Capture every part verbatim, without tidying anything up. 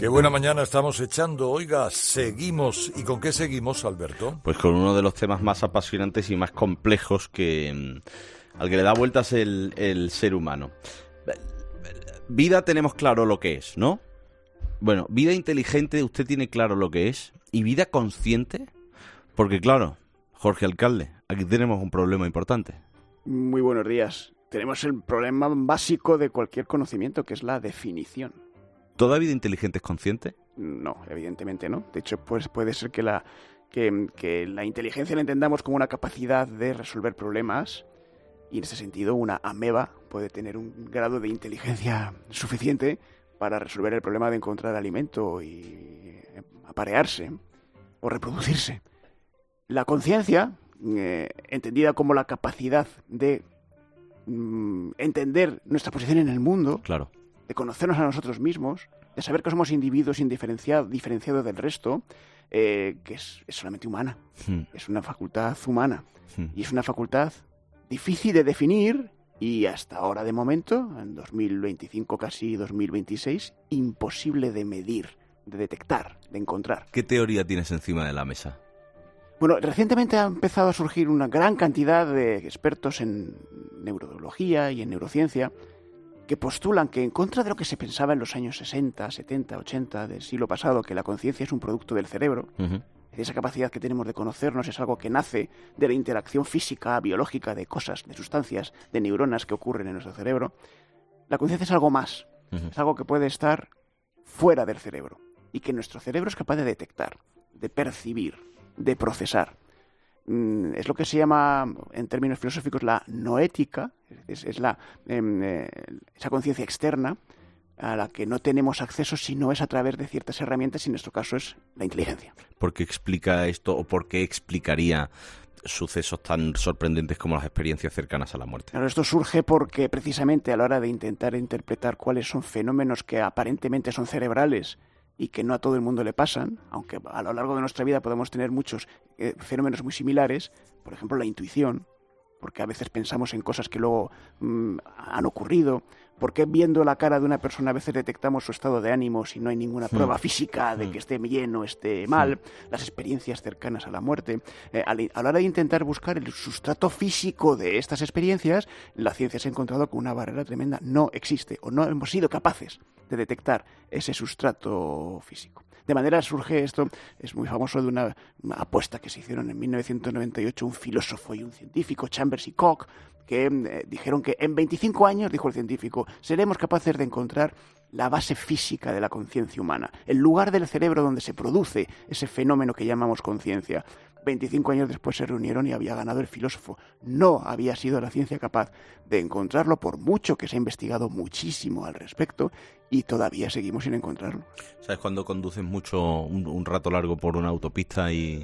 Qué buena mañana estamos echando. Oiga, seguimos. ¿Y con qué seguimos, Alberto? Pues con uno de los temas más apasionantes y más complejos que al que le da vueltas el, el ser humano. Vida tenemos claro lo que es, ¿no? Bueno, vida inteligente usted tiene claro lo que es. ¿Y vida consciente? Porque claro, Jorge Alcalde, aquí tenemos un problema importante. Muy buenos días. Tenemos el problema básico de cualquier conocimiento, que es la definición. ¿Toda vida inteligente es consciente? No, evidentemente no. De hecho, pues puede ser que la, que, que la inteligencia la entendamos como una capacidad de resolver problemas, y en ese sentido una ameba puede tener un grado de inteligencia suficiente para resolver el problema de encontrar alimento y aparearse o reproducirse. La conciencia, eh, entendida como la capacidad de mm, entender nuestra posición en el mundo, claro, de conocernos a nosotros mismos, de saber que somos individuos indiferenciados diferenciados del resto, eh, que es, es solamente humana. Hmm. Es una facultad humana. Hmm. Y es una facultad difícil de definir y hasta ahora, de momento, en dos mil veinticinco, casi dos mil veintiséis, imposible de medir, de detectar, de encontrar. ¿Qué teoría tienes encima de la mesa? Bueno, recientemente ha empezado a surgir una gran cantidad de expertos en neurología y en neurociencia que postulan que, en contra de lo que se pensaba en los años sesenta, setenta, ochenta del siglo pasado, que la conciencia es un producto del cerebro, uh-huh. esa capacidad que tenemos de conocernos es algo que nace de la interacción física, biológica, de cosas, de sustancias, de neuronas que ocurren en nuestro cerebro, la conciencia es algo más, uh-huh. es algo que puede estar fuera del cerebro y que nuestro cerebro es capaz de detectar, de percibir, de procesar. Es lo que se llama, en términos filosóficos, la noética, es, es la, eh, esa conciencia externa a la que no tenemos acceso si no es a través de ciertas herramientas, y en nuestro caso es la inteligencia. ¿Por qué explica esto o por qué explicaría sucesos tan sorprendentes como las experiencias cercanas a la muerte? Claro, esto surge porque precisamente a la hora de intentar interpretar cuáles son fenómenos que aparentemente son cerebrales y que no a todo el mundo le pasan, aunque a lo largo de nuestra vida podemos tener muchos eh, fenómenos muy similares, por ejemplo la intuición, porque a veces pensamos en cosas que luego mmm, han ocurrido, porque viendo la cara de una persona a veces detectamos su estado de ánimo si no hay ninguna prueba física de que esté bien o esté mal, las experiencias cercanas a la muerte. Eh, a la hora de intentar buscar el sustrato físico de estas experiencias, la ciencia se ha encontrado con una barrera tremenda. No existe, o no hemos sido capaces de detectar ese sustrato físico. De manera surge esto, es muy famoso, de una, una apuesta que se hicieron en mil novecientos noventa y ocho un filósofo y un científico, Chambers y Koch, que eh, dijeron que en veinticinco años, dijo el científico, seremos capaces de encontrar la base física de la conciencia humana, el lugar del cerebro donde se produce ese fenómeno que llamamos conciencia. veinticinco años después se reunieron y había ganado el filósofo. No había sido la ciencia capaz de encontrarlo, por mucho que se ha investigado muchísimo al respecto, y todavía seguimos sin encontrarlo. ¿Sabes cuando conduces mucho, un, un rato largo por una autopista y,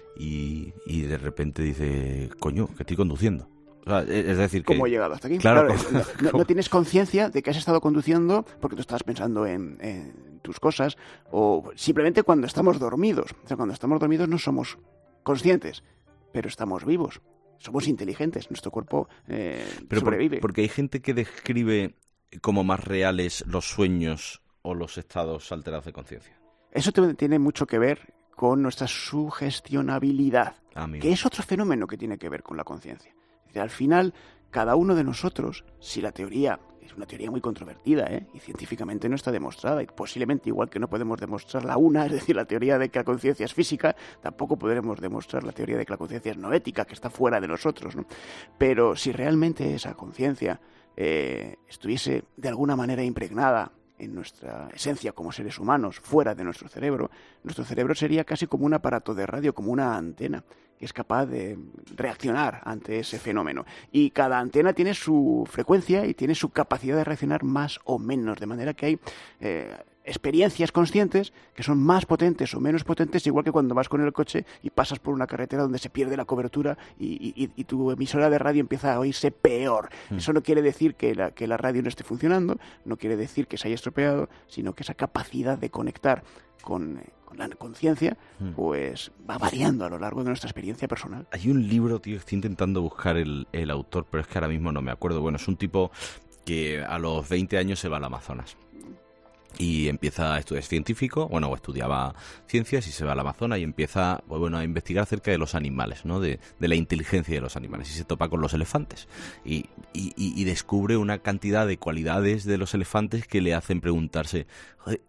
y, y de repente dices, coño, que estoy conduciendo? O sea, es decir que... ¿Cómo he llegado hasta aquí? Claro, claro no, no, no tienes conciencia de que has estado conduciendo porque tú estabas pensando en, en tus cosas, o simplemente cuando estamos dormidos. O sea, cuando estamos dormidos no somos conscientes, pero estamos vivos, somos inteligentes, nuestro cuerpo eh, pero sobrevive. Por, porque hay gente que describe como más reales los sueños o los estados alterados de conciencia. Eso te, tiene mucho que ver con nuestra sugestionabilidad, Amigo. que es otro fenómeno que tiene que ver con la conciencia. Al final, cada uno de nosotros, si la teoría es una teoría muy controvertida, ¿eh? y científicamente no está demostrada, y posiblemente igual que no podemos demostrar la una, es decir, la teoría de que la conciencia es física, tampoco podremos demostrar la teoría de que la conciencia es noética, que está fuera de nosotros, ¿no? Pero si realmente esa conciencia eh, estuviese de alguna manera impregnada en nuestra esencia como seres humanos, fuera de nuestro cerebro, nuestro cerebro sería casi como un aparato de radio, como una antena, que es capaz de reaccionar ante ese fenómeno. Y cada antena tiene su frecuencia y tiene su capacidad de reaccionar más o menos, de manera que hay eh, experiencias conscientes que son más potentes o menos potentes, igual que cuando vas con el coche y pasas por una carretera donde se pierde la cobertura y, y, y tu emisora de radio empieza a oírse peor. Mm. Eso no quiere decir que la, que la radio no esté funcionando, no quiere decir que se haya estropeado, sino que esa capacidad de conectar con, con la conciencia pues va variando a lo largo de nuestra experiencia personal. Hay un libro, tío, estoy intentando buscar el, el autor, pero es que ahora mismo no me acuerdo. Bueno, es un tipo que a los veinte años se va al Amazonas. Y empieza a estudiar, es científico, bueno, o estudiaba ciencias y se va al Amazonas y empieza, pues bueno, a investigar acerca de los animales, ¿no? De, de la inteligencia de los animales. Y se topa con los elefantes. Y, y, y descubre una cantidad de cualidades de los elefantes que le hacen preguntarse, joder,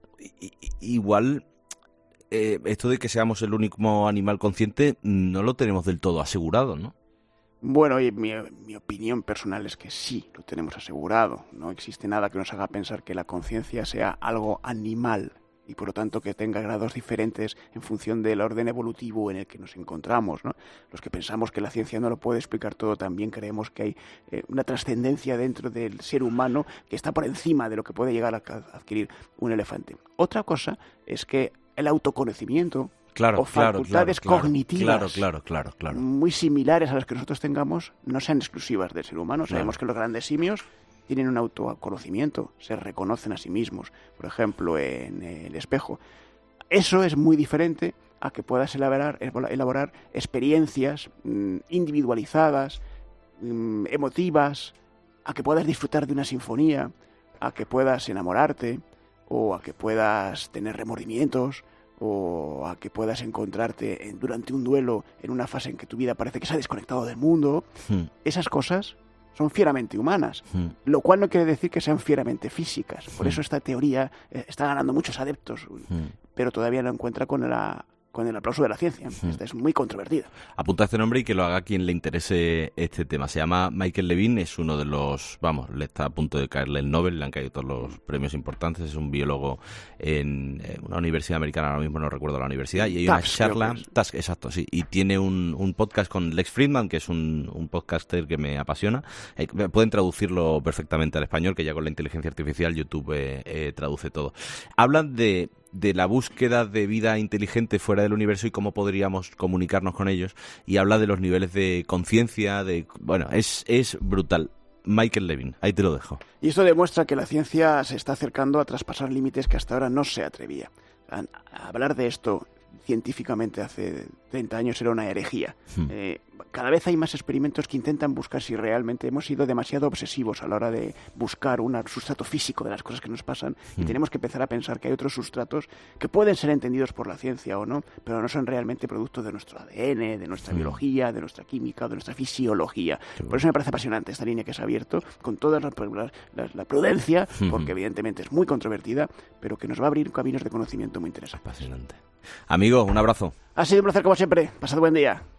igual eh, esto de que seamos el único animal consciente no lo tenemos del todo asegurado, ¿no? Bueno, y mi, mi opinión personal es que sí, lo tenemos asegurado. No existe nada que nos haga pensar que la conciencia sea algo animal y por lo tanto que tenga grados diferentes en función del orden evolutivo en el que nos encontramos, ¿no? Los que pensamos que la ciencia no lo puede explicar todo, también creemos que hay eh, una trascendencia dentro del ser humano que está por encima de lo que puede llegar a adquirir un elefante. Otra cosa es que el autoconocimiento, Claro, o facultades claro, claro, cognitivas claro, claro, claro, claro. muy similares a las que nosotros tengamos no sean exclusivas del ser humano. Claro. Sabemos que los grandes simios tienen un autoconocimiento, se reconocen a sí mismos, por ejemplo, en el espejo. Eso es muy diferente a que puedas elaborar, elaborar experiencias mmm, individualizadas, mmm, emotivas, a que puedas disfrutar de una sinfonía, a que puedas enamorarte, o a que puedas tener remordimientos, o a que puedas encontrarte en, durante un duelo en una fase en que tu vida parece que se ha desconectado del mundo. Hmm. Esas cosas son fieramente humanas, hmm. lo cual no quiere decir que sean fieramente físicas. Por hmm. eso esta teoría eh, está ganando muchos adeptos, hmm. pero todavía no encuentra con la... con el aplauso de la ciencia. Hmm. Esta es muy controvertida. Apunta este nombre y que lo haga quien le interese este tema. Se llama Michael Levin, es uno de los... Vamos, le está a punto de caerle el Nobel, le han caído todos los premios importantes. Es un biólogo en una universidad americana, ahora mismo no recuerdo la universidad, y hay una Tufts, charla... Tufts, exacto, sí. Y tiene un, un podcast con Lex Fridman, que es un, un podcaster que me apasiona. Eh, pueden traducirlo perfectamente al español, que ya con la inteligencia artificial YouTube eh, eh, traduce todo. Hablan de... de la búsqueda de vida inteligente fuera del universo y cómo podríamos comunicarnos con ellos, y habla de los niveles de conciencia, de bueno, es, es brutal. Michael Levin, ahí te lo dejo. Y esto demuestra que la ciencia se está acercando a traspasar límites que hasta ahora no se atrevía. A, a hablar de esto científicamente hace treinta años era una herejía. Hmm. Eh, cada vez hay más experimentos que intentan buscar si realmente hemos sido demasiado obsesivos a la hora de buscar un sustrato físico de las cosas que nos pasan, hmm. y tenemos que empezar a pensar que hay otros sustratos que pueden ser entendidos por la ciencia o no, pero no son realmente producto de nuestro A D N, de nuestra hmm. biología, de nuestra química, de nuestra fisiología. Qué por eso me parece apasionante esta línea que se ha abierto, con toda la, la, la prudencia, hmm. porque evidentemente es muy controvertida, pero que nos va a abrir caminos de conocimiento muy interesantes. Apasionante. Amigo, un abrazo. Ha sido un placer como siempre. Pasad buen día.